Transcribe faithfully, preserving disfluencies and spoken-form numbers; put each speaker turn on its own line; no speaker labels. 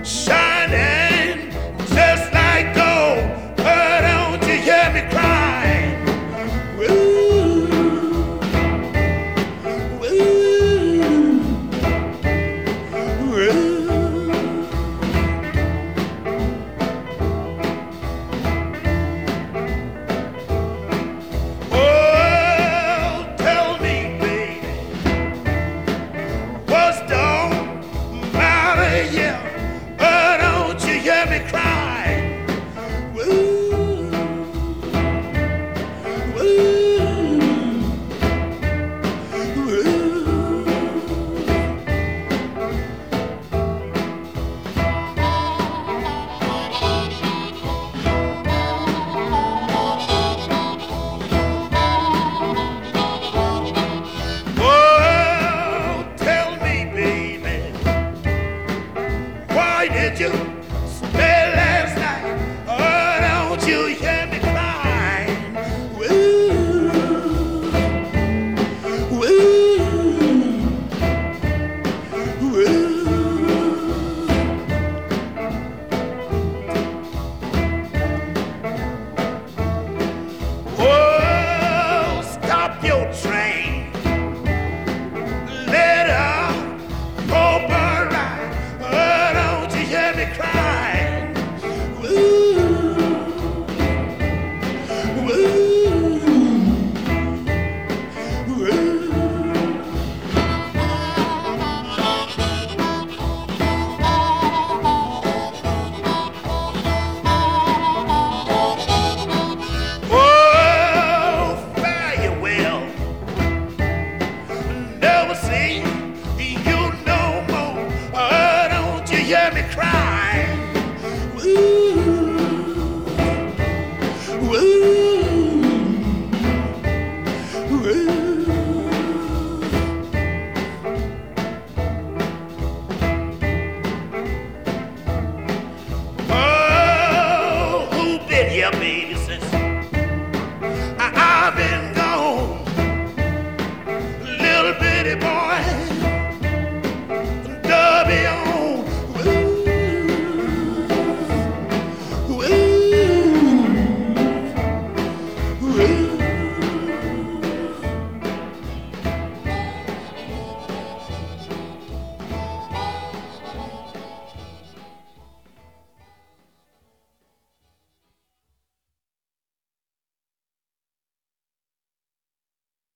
shining just like gold. Oh, don't you hear me crying? Ooh, ooh, ooh. Oh, tell me, baby, what's don't matter, yeah. Oh, don't you hear me crying? Ooh, ooh, ooh. Oh, tell me, baby, why did you stay last night? Oh, don't you hear me crying? Ooh, ooh, ooh. Oh, stop your train. Let her go by right. Oh, don't you hear me crying? Ooh, ooh, ooh. Oh, fare you well. Never see you no more. Oh, don't you hear me cry?